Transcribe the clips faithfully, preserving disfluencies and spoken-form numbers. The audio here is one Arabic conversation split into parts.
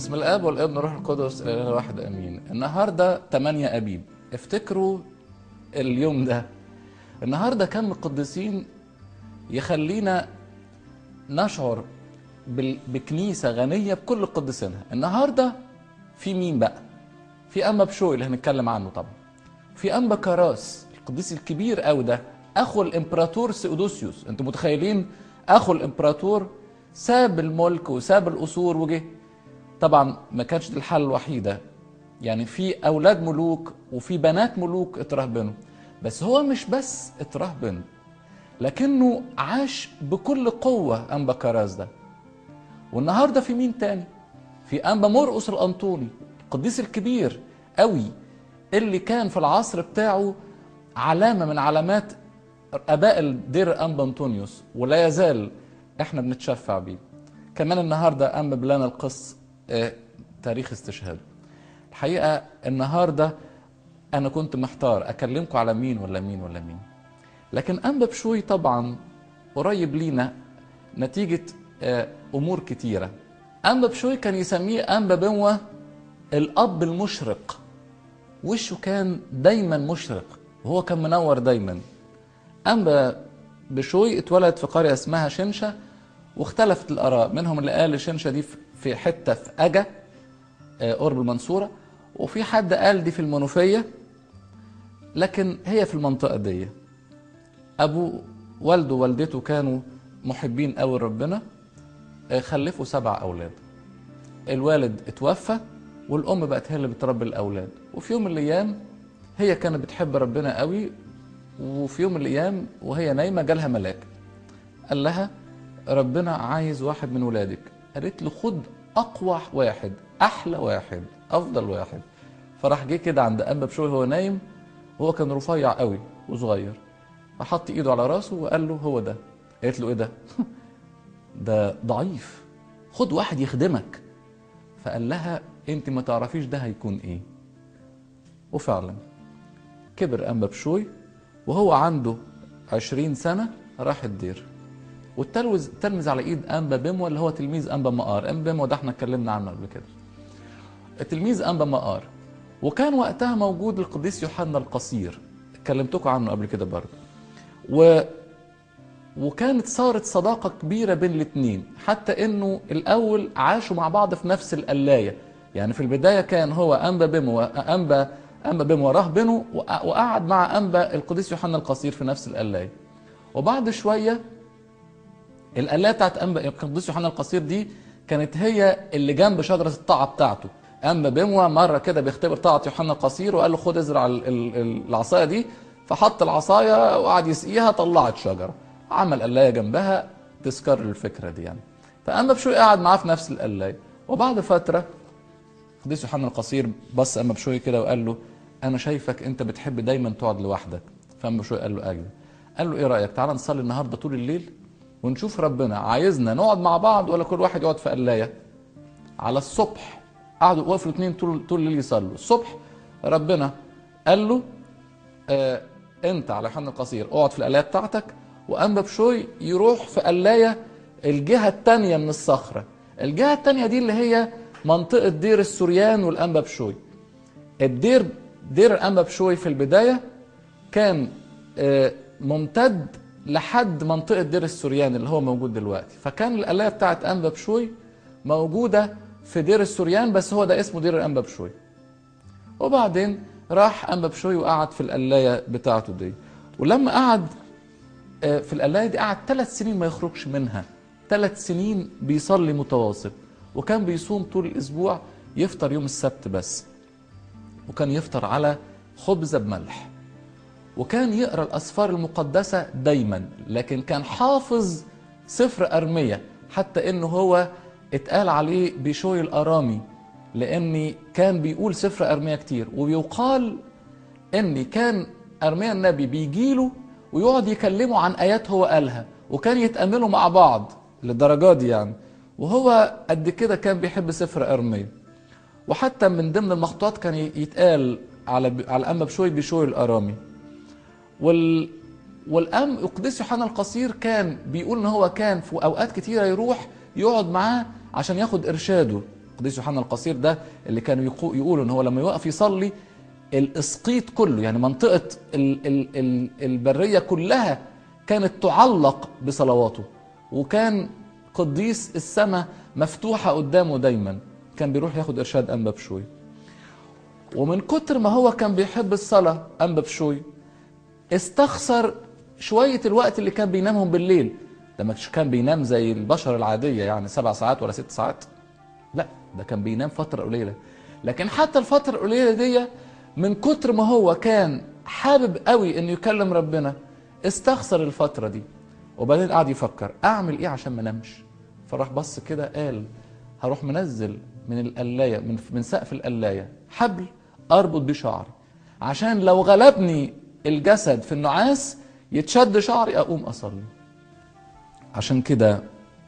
بسم الاب والابن والروح القدس الاله الواحد امين. النهارده تمانية ابيب. افتكروا اليوم ده. النهارده كم من القديسين يخلينا نشعر بكنيسه غنيه بكل قديسينها. النهارده في مين بقى؟ في انبا بشوي اللي هنتكلم عنه طبعا. في انبا كراس القديس الكبير قوي ده، اخو الامبراطور سيودوسيوس. انتوا متخيلين؟ اخو الامبراطور ساب الملك وساب القصور وجه. طبعا ما كانش دي الحالة الوحيدة، يعني في أولاد ملوك وفي بنات ملوك اترهبنوا، بس هو مش بس اترهبن لكنه عاش بكل قوة أنبا كراس ده. والنهاردة في مين تاني؟ في أنبا مرقس الأنطوني القديس الكبير قوي اللي كان في العصر بتاعه علامة من علامات أباء دير أنبا أنطونيوس، ولا يزال احنا بنتشفع بيه. كمان النهاردة أنبا بلانا القس اه تاريخ استشهاده. الحقيقة النهاردة أنا كنت محتار أكلمكم على مين ولا مين ولا مين، لكن أنبا بشوي طبعا قريب لينا نتيجة اه أمور كتيرة. أنبا بشوي كان يسميه أنبا بنوة الأب المشرق، وشه كان دايما مشرق وهو كان منور دايما. أنبا بشوي اتولد في قرية اسمها شنشة، واختلفت الآراء، منهم اللي قال شنشة دي في حتة في أجا قرب المنصورة، وفي حد قال دي في المنوفية، لكن هي في المنطقة دي. أبو والده ووالدته كانوا محبين قوي ربنا، خلفوا سبع أولاد. الوالد اتوفى والأم بقت هي اللي بتربي الأولاد. وفي يوم من الأيام هي كانت بتحب ربنا قوي، وفي يوم من الأيام وهي نايمة جالها ملاك قال لها ربنا عايز واحد من ولادك. قالت له خد أقوى واحد، أحلى واحد، أفضل واحد. فراح جه كده عند أنبا بشوي هو نايم، وهو كان رفيع قوي وصغير، فحط إيده على راسه وقال له هو ده. قالت له إيه ده؟ ده ضعيف، خد واحد يخدمك. فقال لها أنت ما تعرفيش ده هيكون إيه. وفعلا كبر أنبا بشوي وهو عنده عشرين سنة راح الدير، والتلمذ تلمذ على ايد انبا بموة اللي هو تلميذ انبا مقار. انبا بموة ده احنا اتكلمنا عنه قبل كده، تلميذ انبا مقار. وكان وقتها موجود القديس يوحنا القصير، اتكلمتكم عنه قبل كده برضه. و وكانت صارت صداقه كبيره بين الاثنين، حتى انه الاول عاشوا مع بعض في نفس القلايه. يعني في البدايه كان هو انبا بموة انبا انبا بموة راهبنه، وقعد مع انبا القديس يوحنا القصير في نفس القلايه. وبعد شويه القلايه بتاعت انبا القديس يوحنا القصير دي كانت هي اللي جنب شجره الطاعه بتاعته. انبا بموة مره كده بيختبر طاعه يوحنا القصير وقال له خد ازرع العصايه دي، فحط العصايه وقعد يسقيها طلعت شجره، عمل قلايه جنبها تذكر الفكره دي يعني. فانبا بشوي قعد معاه في نفس القلايه. وبعد فتره القديس يوحنا القصير بص انبا بشوي كده وقال له انا شايفك انت بتحب دايما تقعد لوحدك. فانبا بشوي قال له ايوه. قال له ايه رايك تعالى نصلي النهارده طول الليل ونشوف ربنا عايزنا نقعد مع بعض ولا كل واحد يقعد في قلايه. على الصبح قعدوا وقفوا الاثنين طول طول الليل يصلوا. الصبح ربنا قال له آه انت على يوحنا القصير اقعد في القلايه بتاعتك، وانبا بشوي يروح في قلايه الجهه الثانيه من الصخره. الجهه الثانيه دي اللي هي منطقه دير السوريان والانبا بشوي. الدير دير الانبا بشوي في البدايه كان آه ممتد لحد منطقة دير السوريان اللي هو موجود دلوقتي، فكان القلاية بتاعت أنبا بشوي موجودة في دير السوريان، بس هو ده اسمه دير الأنبا بشوي. وبعدين راح أنبا بشوي وقعد في القلاية بتاعته دي، ولما قعد في القلاية دي قعد ثلاث سنين ما يخرجش منها. ثلاث سنين بيصلي متواصل، وكان بيصوم طول الأسبوع، يفطر يوم السبت بس، وكان يفطر على خبزة بملح، وكان يقرأ الأسفار المقدسة دايما، لكن كان حافظ سفر أرمية، حتى إنه هو اتقال عليه بشوي الأرامي لأني كان بيقول سفر أرمية كتير. وبيقال إن كان أرمية النبي بيجيله ويقعد يكلمه عن آيات هو قالها، وكان يتأملوا مع بعض للدرجات دي يعني. وهو قد كده كان بيحب سفر أرمية. وحتى من ضمن المخطوطات كان يتقال على على أنبا بشوي بشوي الأرامي. وال والأم القديس يوحنا القصير كان بيقول ان هو كان في اوقات كتيره يروح يقعد معاه عشان ياخد ارشاده القديس يوحنا القصير ده اللي كانوا يقولوا ان هو لما يوقف يصلي الاسقيط كله، يعني منطقه ال ال ال البريه كلها كانت تعلق بصلواته، وكان قديس السماء مفتوحه قدامه دايما، كان بيروح ياخد ارشاد انبا بشوي. ومن كتر ما هو كان بيحب الصلاه انبا بشوي استخسر شويه الوقت اللي كان بينامهم بالليل. ده ما كان بينام زي البشر العاديه يعني سبع ساعات ولا ست ساعات، لا ده كان بينام فتره قليله. لكن حتى الفتره القليله دي من كتر ما هو كان حابب قوي انه يكلم ربنا استخسر الفتره دي. وبعدين قعد يفكر اعمل ايه عشان ما انامش. فراح بص كده قال هروح منزل من القلايه من من سقف القلايه حبل اربط بيه شعري، عشان لو غلبني الجسد في النعاس يتشد شعري اقوم اصلي. عشان كده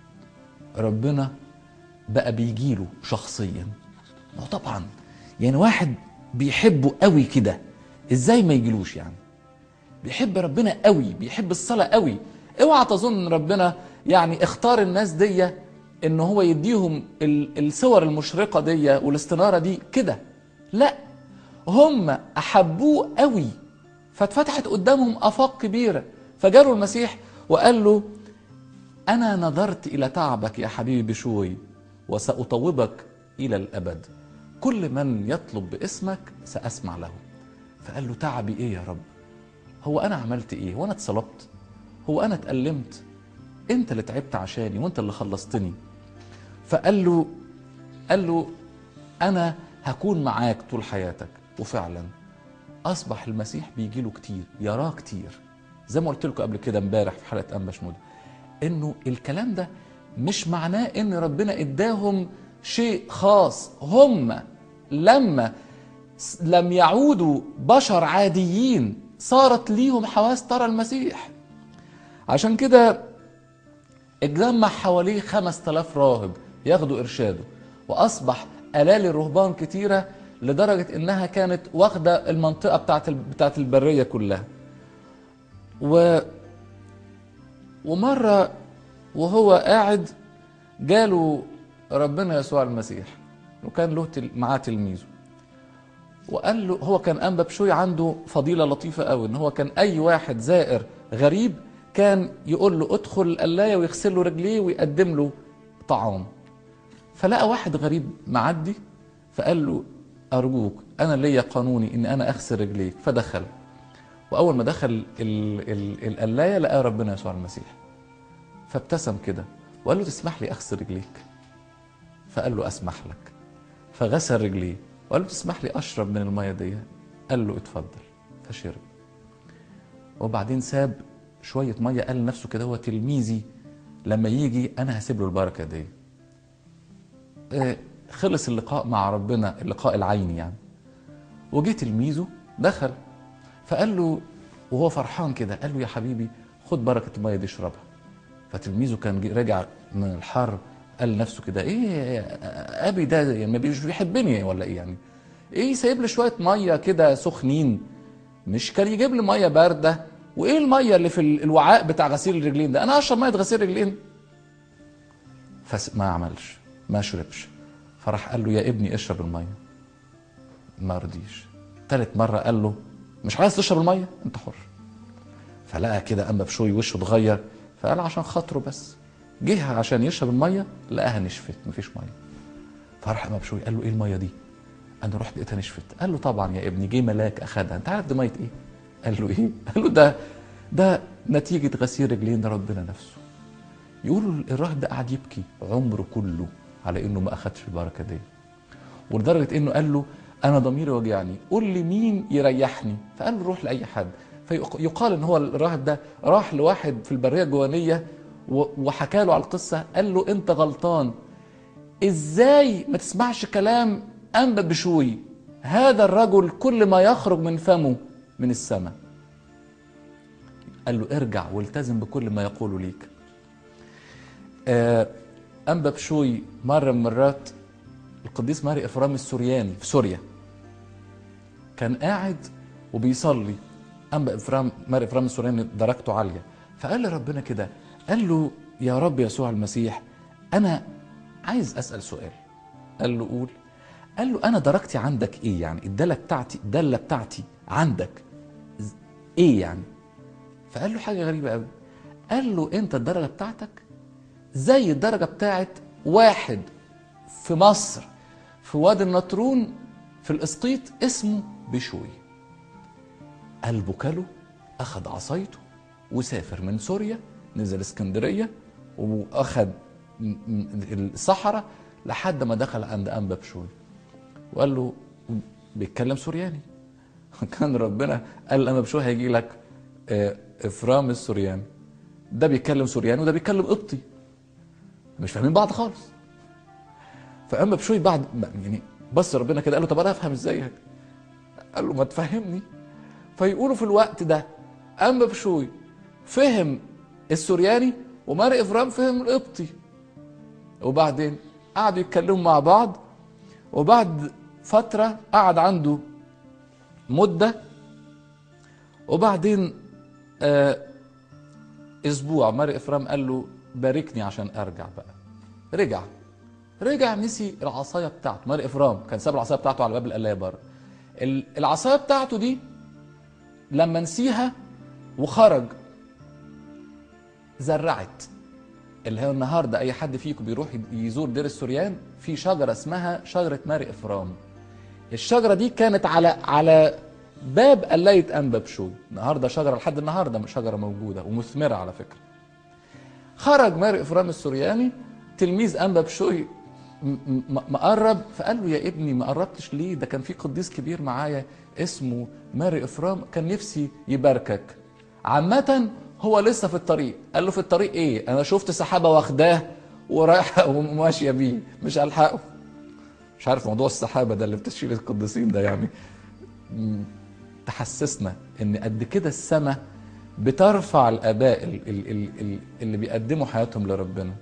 ربنا بقى بيجيله شخصيا. طبعا يعني واحد بيحبه قوي كده ازاي ما يجيلوش؟ يعني بيحب ربنا قوي، بيحب الصلاة قوي. اوعى تظن ربنا يعني اختار الناس دي ان هو يديهم الصور المشرقة دي والاستنارة دي كده، لا هم احبوه قوي فاتفتحت قدامهم افاق كبيرة. فجالوا المسيح وقال له انا نظرت الى تعبك يا حبيبي بشوي وسأطوبك الى الابد، كل من يطلب باسمك سأسمع له. فقال له تعبي ايه يا رب؟ هو انا عملت ايه؟ هو انا اتصلبت؟ هو انا اتألمت؟ انت اللي تعبت عشاني وانت اللي خلصتني. فقال له قال له انا هكون معاك طول حياتك. وفعلا اصبح المسيح بيجي له كتير، يراه كتير، زي ما قلت لكم قبل كده امبارح في حلقه انبا شنودة، انه الكلام ده مش معناه ان ربنا اداهم شيء خاص. هم لما لم يعودوا بشر عاديين صارت ليهم حواس ترى المسيح. عشان كده اتجمع حواليه خمس تلاف راهب ياخدوا ارشاده، واصبح الالي الرهبان كتيره لدرجه انها كانت واخده المنطقه بتاعت بتاعت البريه كلها. و ومره وهو قاعد جاله ربنا يسوع المسيح، وكان له معاه تلميذه، وقال له هو كان انبا بشوي عنده فضيله لطيفه قوي، ان هو كان اي واحد زائر غريب كان يقول له ادخل القلايه ويغسل له رجليه ويقدم له طعام. فلقى واحد غريب معدي فقال له ارجوك انا ليا قانوني ان انا اغسل رجليك. فدخل، واول ما دخل القلايه لقى ربنا يسوع المسيح، فابتسم كده وقال له تسمح لي اغسل رجليك؟ فقال له اسمح لك. فغسل رجليه وقال له تسمح لي اشرب من الميه دي؟ قال له اتفضل. فشرب. وبعدين ساب شويه ميه، قال لنفسه كده هو تلميذي لما يجي انا هسيب له البركه دي. خلص اللقاء مع ربنا، اللقاء العيني يعني. وجه تلميذه دخل فقال له وهو فرحان كده، قال له يا حبيبي خد بركه الميه دي اشربها. فتلميذه كان راجع من الحر قال لنفسه كده ايه ابي ده يعني مش بيحبني ولا ايه؟ يعني ايه سايب لي شويه ميه كده سخنين؟ مش كان يجيب لي ميه بارده؟ وايه الميه اللي في الوعاء بتاع غسيل الرجلين ده؟ انا اشرب ميه غسيل رجلين؟ فما عملش، ما شربش. فراح قال له يا ابني اشرب الميه. ما رضيش. ثالث مره قال له مش عايز تشرب الميه؟ انت حر. فلقى كده انبا بشوي وشه اتغير، فقال عشان خاطره بس. جه عشان يشرب الميه لقاها نشفت، مفيش ميه. فراح انبا بشوي قال له ايه الميه دي؟ انا رحت لقيتها نشفت. قال له طبعا يا ابني جه ملاك اخدها. انت عارف دي ميه ايه؟ قال له ايه؟ قال له ده ده نتيجه غسيل رجلين ربنا نفسه. يقولوا الراهب ده قعد يبكي عمره كله على انه ما اخدش البركه دي، ولدرجه انه قال له انا ضميري وجعني، قول لي مين يريحني؟ فقال له روح لاي حد. فيقال ان هو الراهب ده راح لواحد في البريه الجوانيه وحكى له على القصه، قال له انت غلطان، ازاي ما تسمعش كلام انبا بشوي؟ هذا الرجل كل ما يخرج من فمه من السماء. قال له ارجع والتزم بكل ما يقوله ليك. انبا بشوي مره من المرات القديس ماري افرام السورياني في سوريا كان قاعد وبيصلي. انبا افرام ماري افرام السورياني درجته عاليه، فقال لربنا كده، قال له يا رب يسوع المسيح انا عايز اسال سؤال، قال له قول. قال له انا درجتي عندك ايه يعني؟ الداله بتاعتي الداله بتاعتي عندك ايه يعني؟ فقال له حاجه غريبه قوي. قال له انت الدرجه بتاعتك زي الدرجه بتاعت واحد في مصر في وادي النطرون في الاسقيط اسمه بشوي. قلبه كله، اخذ عصايته وسافر من سوريا، نزل اسكندريه واخذ الصحراء لحد ما دخل عند انبا بشوي وقال له بيتكلم سورياني. كان ربنا قال لما بشوي هيجي لك افرام السورياني، ده بيتكلم سورياني وده بيتكلم قبطي، مش فاهمين بعض خالص. فاما بشوي بعد يعني بص ربنا كده قال له طب انا افهم ازاي؟ قال له ما تفهمني. فيقولوا في الوقت ده اما بشوي فهم السورياني وماري افرام فهم القبطي، وبعدين قعدوا يتكلموا مع بعض. وبعد فتره قعد عنده مده، وبعدين آه اسبوع ماري افرام قال له باركني عشان ارجع بقى. رجع رجع نسي العصايه بتاعته. ماري افرام كان ساب العصايه بتاعته على باب القلايه بره. العصايه بتاعته دي لما نسيها وخرج زرعت، اللي هي النهارده اي حد فيكم بيروح يزور دير السوريان في شجره اسمها شجره ماري افرام. الشجره دي كانت على على باب قلايه انبا بشوي، النهارده شجره لحد النهارده شجره موجوده ومثمره على فكره. خرج ماري افرام السورياني تلميذ انبا بشوي مقرب، فقال له يا ابني ما قربتش ليه؟ ده كان في قديس كبير معايا اسمه ماري افرام كان نفسي يباركك. عامة هو لسه في الطريق. قال له في الطريق ايه؟ انا شفت سحابه واخداه ورايحه وماشيه بيه مش هلحقه. مش عارف موضوع السحابه ده اللي بتشيل القديسين ده يعني تحسسنا ان قد كده السماء بترفع الاباء اللي بيقدموا حياتهم لربنا.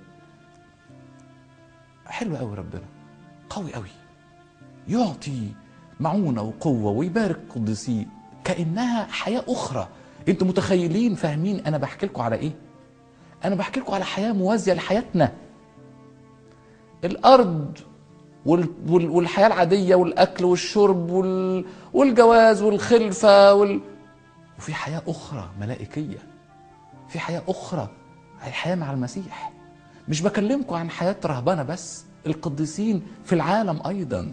حلو قوي ربنا، قوي قوي، يعطي معونه وقوه ويبارك قديسيه كانها حياه اخرى. انتوا متخيلين فاهمين انا بحكي لكم على ايه؟ انا بحكي لكم على حياه موازيه لحياتنا. الارض والحياه العاديه والاكل والشرب والجواز والخلفه وال... وفي حياه اخرى ملائكيه، في حياه اخرى الحياه مع المسيح. مش بكلمكم عن حياه رهبنه بس، القديسين في العالم ايضا.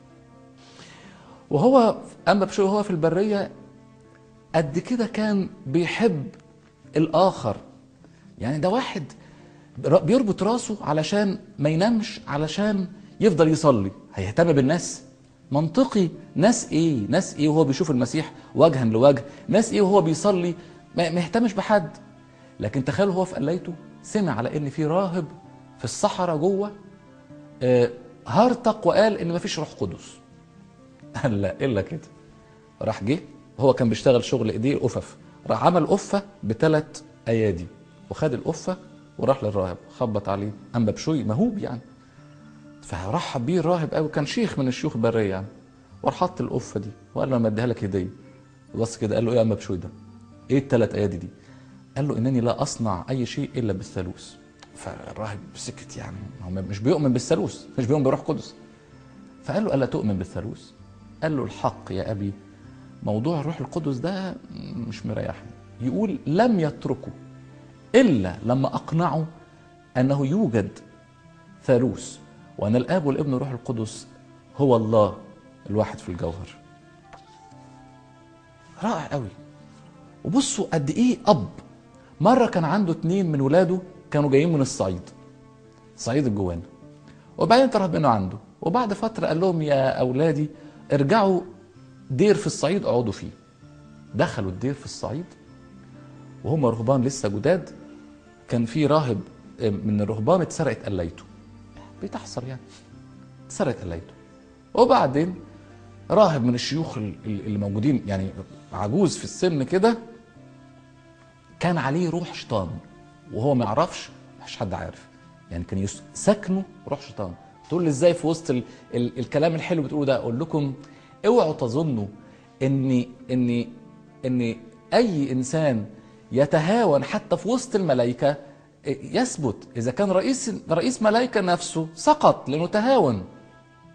وهو اما بشوي هو في البريه قد كده كان بيحب الاخر. يعني ده واحد بيربط راسه علشان ما ينامش، علشان يفضل يصلي. هيهتم بالناس؟ منطقي. ناس ايه ناس ايه وهو بيشوف المسيح وجها لوجه؟ ناس ايه وهو بيصلي؟ ما يهتمش بحد. لكن تخيلوا هو في قلايته سمع على ان في راهب في الصحراء جوه آه هرطق وقال ان ما فيش روح قدس. قال لا الا كده. راح جه، هو كان بيشتغل شغل ايديه قفف، راح عمل قفه بثلاث ايادي وخد القفه وراح للراهب خبط عليه. انبا بشوي مهوب يعني، فرحب بيه الراهب قوي، كان شيخ من الشيوخ البريه يعني، وراح حط القفه دي وقال له انا اديها لك هديه. بص كده قال له ايه يا انبا بشوي ده؟ ايه الثلاث ايادي دي؟ قال له انني لا اصنع اي شيء الا بالثالوث. فالراهب سكت، يعني هو مش بيؤمن بالثالوث، مش بيؤمن بروح قدس. فقال له الا تؤمن بالثالوث؟ قال له الحق يا ابي موضوع الروح القدس ده مش مريحني. يقول لم يتركوا الا لما اقنعوا انه يوجد ثالوث، وان الاب والابن والروح القدس هو الله الواحد في الجوهر. رائع قوي. وبصوا قد ايه اب. مره كان عنده اتنين من ولاده كانوا جايين من الصعيد، صعيد الجوانه، وبعدين ترهبنوا عنده، وبعد فتره قال لهم يا اولادي ارجعوا دير في الصعيد اقعدوا فيه. دخلوا الدير في الصعيد وهم رهبان لسه جداد. كان في راهب من الرهبان اتسرقت قلايته، بتحصل يعني، اتسرقت قلايته. وبعدين راهب من الشيوخ اللي موجودين يعني عجوز في السن كده، كان عليه روح شيطان وهو ما يعرفش، مش حد عارف يعني، كان سكنه روح شيطان. تقول لي ازاي في وسط ال ال الكلام الحلو بتقوله ده؟ اقول لكم اوعوا تظنوا ان ان ان اي انسان يتهاون حتى في وسط الملائكه يثبت. اذا كان رئيس رئيس ملائكه نفسه سقط لانه تهاون،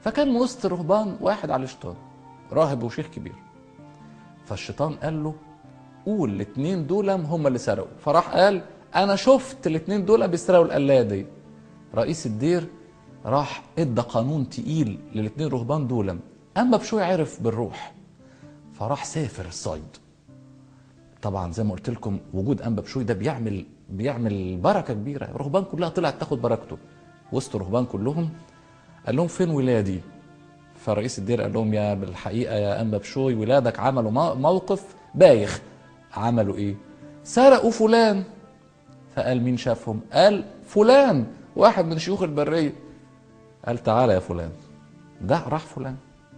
فكان وسط الرهبان واحد على الشيطان، راهب وشيخ كبير. فالشيطان قال له قول الاتنين دول هم اللي سرقوا. فراح قال انا شفت الاتنين دول بيسرقوا القلايه دي. رئيس الدير راح ادى قانون تقيل للاتنين رهبان دول. اما بشوي عرف بالروح فراح سافر الصيد. طبعا زي ما قلت لكم وجود انبا بشوي ده بيعمل بيعمل بركه كبيره، الرهبان كلها طلعت تاخد بركته. وسط الرهبان كلهم قال لهم فين ولادي؟ فرئيس الدير قال لهم يا بالحقيقه يا انبا بشوي ولادك عملوا موقف بايخ. عملوا ايه؟ سرقوا فلان. فقال مين شافهم؟ قال فلان واحد من شيوخ البريه. قال تعالى يا فلان. ده راح فلان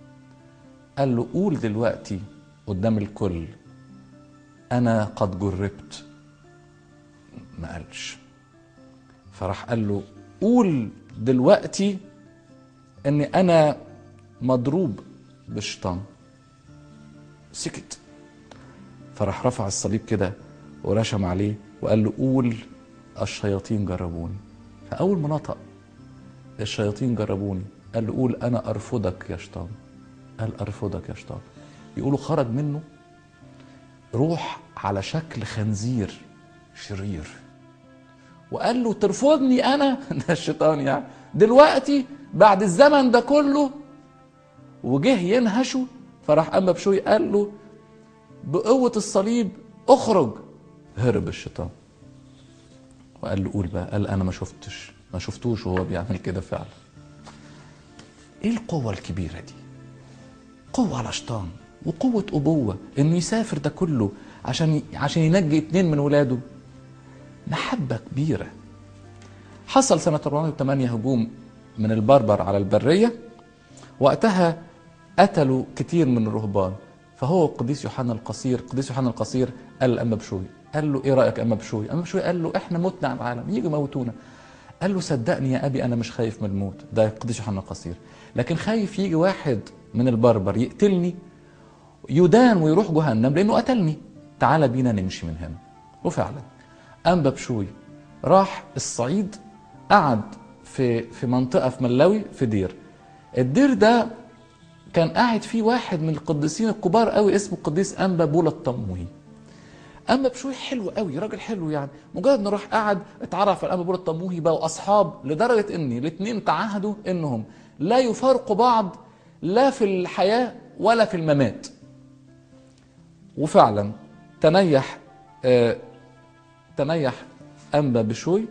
قال له قول دلوقتي قدام الكل انا قد جربت. ما قالش. فراح قال له قول دلوقتي ان انا مضروب بالشيطان. سكت. فراح رفع الصليب كده ورشم عليه وقال له قول الشياطين جربوني. فاول ما نطق الشياطين جربوني قال له قول انا ارفضك يا شيطان. قال ارفضك يا شيطان. يقولوا خرج منه روح على شكل خنزير شرير وقال له ترفضني انا؟ ده الشيطان يعني دلوقتي بعد الزمن ده كله. وجه ينهشه. فراح انبا بشوي قال له بقوة الصليب اخرج. هرب الشيطان وقال له قول بقى. قال انا ما شفتش ما شفتوش وهو بيعمل كده فعلا. ايه القوة الكبيرة دي؟ قوة على شيطان وقوة أبوة إنه يسافر ده كله عشان عشان ينجي اتنين من ولاده. محبة كبيرة. حصل سنة أربعمائة وثمانية هجوم من البربر على البرية. وقتها قتلوا كتير من الرهبان. فهو القديس يوحنا القصير قديس يوحنا القصير قال لأنبا بشوي قال له إيه رأيك يا أنبا بشوي؟ أنبا بشوي قال له إحنا متنا على العالم يجوا موتونا. قال له صدقني يا أبي أنا مش خايف من الموت. ده القديس يوحنا القصير. لكن خايف يجي واحد من البربر يقتلني يدان ويروح جهنم لأنه قتلني. تعال بينا نمشي من هنا. وفعلا أنبا بشوي راح الصعيد قعد في في منطقة في ملاوي في دير. الدير ده كان قاعد فيه واحد من القديسين الكبار قوي اسمه القديس أنبا بولا الطموهي. أنبا بشوي حلو قوي راجل حلو يعني. مجرد انه راح قعد اتعرف على أنبا بولا الطموهي بقوا أصحاب لدرجة إن الاثنين تعهدوا إنهم لا يفارقوا بعض لا في الحياة ولا في الممات. وفعلا تنيح آه تنيح أنبا بشوي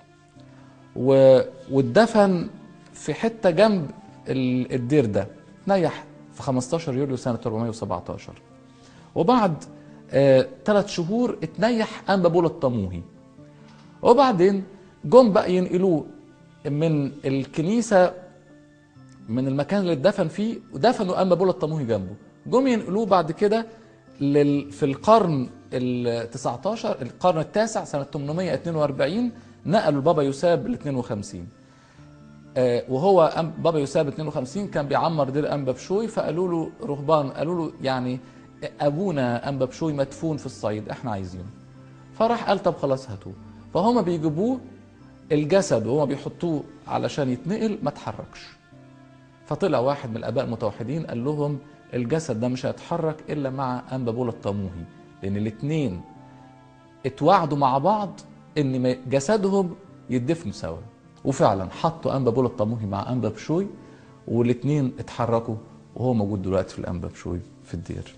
واتدفن في حتة جنب الدير ده. تنيح في خمستاشر يوليو سنة أربعمائة وسبعتاشر. وبعد آه ثلاث شهور اتنيح أنبا بولا الطموهي. وبعدين جم بقى ينقلوه من الكنيسة من المكان اللي اتدفن فيه ودفنوا أنبا بولا الطموهي جنبه. جم ينقلوه بعد كده في القرن التسعتاشر القرن التاسع سنة ثمانمائة واثنين وأربعين نقلوا البابا يوساب ال اثنين وخمسين. آه وهو بابا يوساب اثنين وخمسين كان بيعمر دير أنبا بشوي. فقالوا له رهبان قالوا له يعني أبونا أنبا بشوي مدفون في الصعيد احنا عايزينه. فراح قال طب خلاص هاتوه. فهم بيجيبوه الجسد وهم بيحطوه علشان يتنقل ما تحركش. فطلع واحد من الآباء المتوحدين قال لهم الجسد ده مش هيتحرك إلا مع أنبا بولا الطموهي لأن الاثنين اتوعدوا مع بعض إن جسدهم يدفنوا سوا. وفعلا حطوا أنبا بولا الطموهي مع أنبا بشوي والاثنين اتحركوا وهو موجود دلوقتي في الأنبا بشوي في الدير.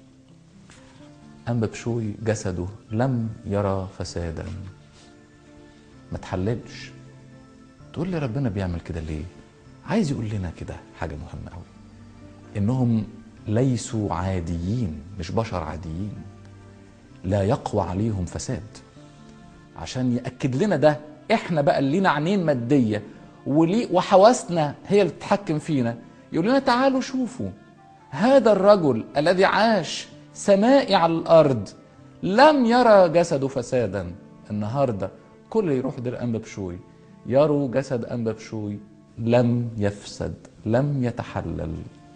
أنبا بشوي جسده لم يرى فسادا. ما تحللش. تقول لي ربنا بيعمل كده ليه؟ عايز يقول لنا كده حاجة مهمة قوي إنهم ليسوا عاديين مش بشر عاديين لا يقوى عليهم فساد. عشان يأكد لنا ده احنا بقى اللي لينا عينين مادية وحواسنا هي اللي تتحكم فينا. يقول لنا تعالوا شوفوا هذا الرجل الذي عاش سمائي على الأرض لم يرى جسده فسادا. النهاردة كل يروح دير أنبا بشوي يروا جسد أنبا بشوي لم يفسد لم يتحلل.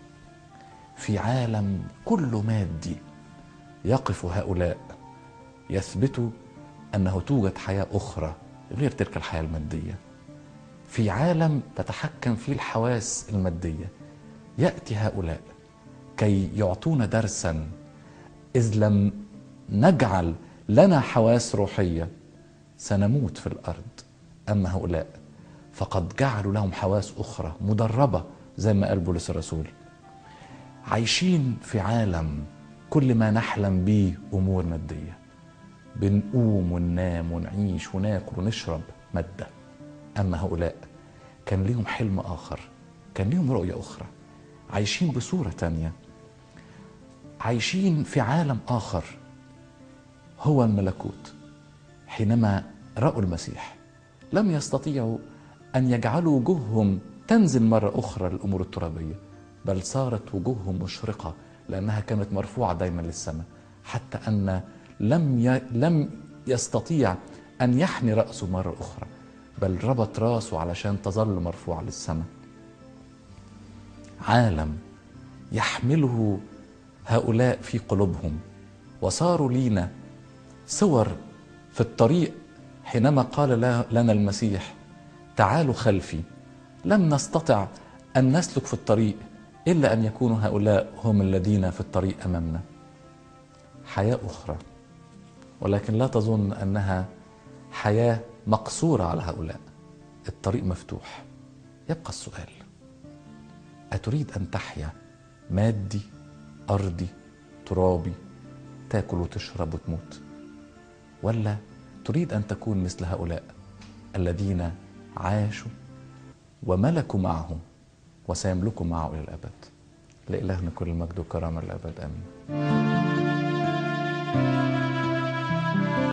في عالم كله مادي يقف هؤلاء يثبتوا أنه توجد حياة أخرى غير تلك الحياة المادية. في عالم تتحكم فيه الحواس المادية يأتي هؤلاء كي يعطونا درسا، إذ لم نجعل لنا حواس روحية سنموت في الأرض. أما هؤلاء فقد جعلوا لهم حواس أخرى مدربة، زي ما قال بولس الرسول، عايشين في عالم كل ما نحلم به أمور مادية، بنقوم وننام ونعيش وناكل ونشرب مادة. أما هؤلاء كان لهم حلم آخر، كان لهم رؤية أخرى، عايشين بصورة تانية، عايشين في عالم آخر هو الملكوت. حينما رأوا المسيح لم يستطيعوا أن يجعلوا وجوههم تنزل مرة أخرى للأمور الترابية، بل صارت وجوههم مشرقة لأنها كانت مرفوعة دايما للسماء، حتى أن لم ي... لم يستطيع أن يحني رأسه مرة أخرى، بل ربط رأسه علشان تظل مرفوعة للسماء. عالم يحمله هؤلاء في قلوبهم، وصاروا لينا صور في الطريق. حينما قال لنا المسيح تعالوا خلفي، لم نستطع أن نسلك في الطريق إلا أن يكونوا هؤلاء هم الذين في الطريق أمامنا. حياة أخرى، ولكن لا تظن أنها حياة مقصورة على هؤلاء. الطريق مفتوح. يبقى السؤال: أتريد أن تحيا مادي أرضي ترابي، تاكل وتشرب وتموت، ولا تريد أن تكون مثل هؤلاء الذين عاشوا وملكوا معه وسيملكوا معه إلى الأبد؟ لإلهنا كل المجد والكرامة للأبد، آمين.